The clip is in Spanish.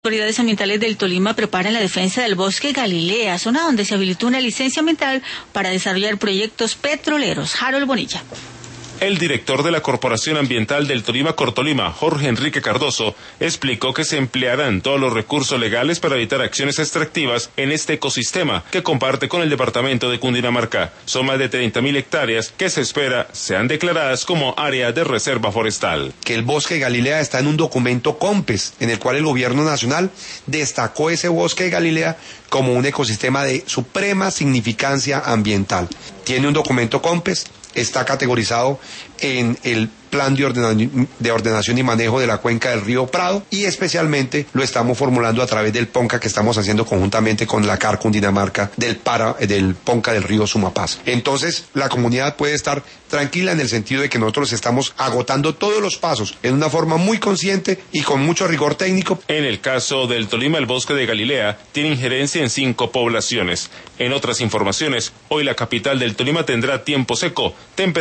Autoridades ambientales del Tolima preparan la defensa del bosque Galilea, zona donde se habilitó una licencia ambiental para desarrollar proyectos petroleros. Harold Bonilla. El director de la Corporación Ambiental del Tolima Cortolima, Jorge Enrique Cardoso, explicó que se emplearán todos los recursos legales para evitar acciones extractivas en este ecosistema que comparte con el departamento de Cundinamarca. Son más de 30.000 hectáreas que se espera sean declaradas como área de reserva forestal. Que el bosque Galilea está en un documento COMPES, en el cual el gobierno nacional destacó ese bosque de Galilea como un ecosistema de suprema significancia ambiental. Tiene un documento COMPES, está categorizado en el Plan de Ordenación y Manejo de la Cuenca del Río Prado y especialmente lo estamos formulando a través del PONCA que estamos haciendo conjuntamente con la CAR Cundinamarca del PONCA del río Sumapaz. Entonces la comunidad puede estar tranquila en el sentido de que nosotros estamos agotando todos los pasos en una forma muy consciente y con mucho rigor técnico. En el caso del Tolima, el bosque de Galilea tiene injerencia en 5 poblaciones. En otras informaciones, hoy la capital del Tolima tendrá tiempo seco,